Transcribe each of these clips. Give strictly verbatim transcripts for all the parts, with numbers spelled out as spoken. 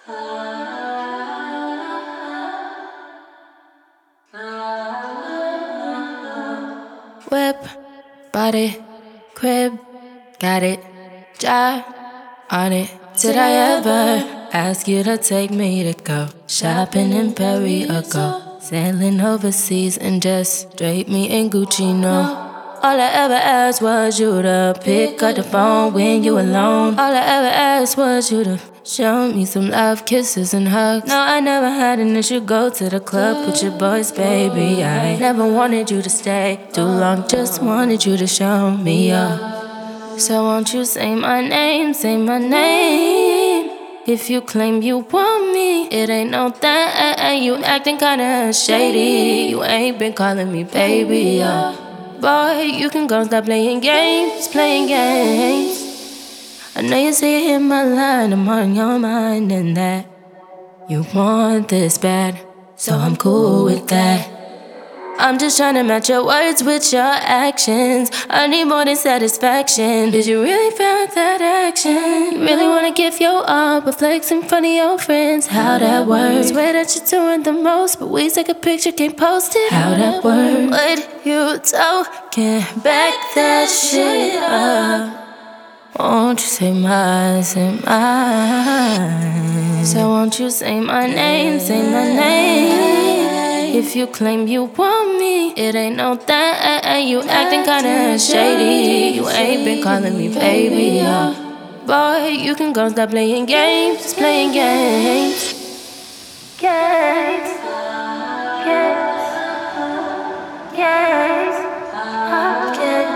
Whip, body, crib, got it, job on it. Did I ever ask you to take me to go shopping in Paris or go sailing overseas and just drape me in Gucci? No. All I ever asked was you to pick up the phone when you alone. All I ever asked was you to show me some love, kisses and hugs. No, I never had an issue. Go to the club with your boys, baby. I never wanted you to stay too long. Just wanted you to show me up. So won't you say my name, say my name. If you claim you want me, it ain't no thing. You acting kinda shady. You ain't been calling me baby, uh. Boy, you can go stop playing games, playing games. I know you say you hear my line, I'm on your mind and that you want this bad, so I'm cool with that. I'm just trying to match your words with your actions. I need more than satisfaction. Did you really feel that action? You really wanna give your all, but flex in front of your friends. How that works? Swear that you're doing the most, but we take a picture, can't post it. How that works? What you talking? Back that shit up. Won't you say my, say my? So won't you say my name, say my name? If you claim you want me, it ain't no thing. You acting kinda shady. You ain't been calling me baby, uh. Boy, you can go stop playing games, playing games. Games, games, games, games.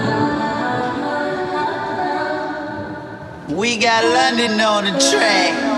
We got London on the track.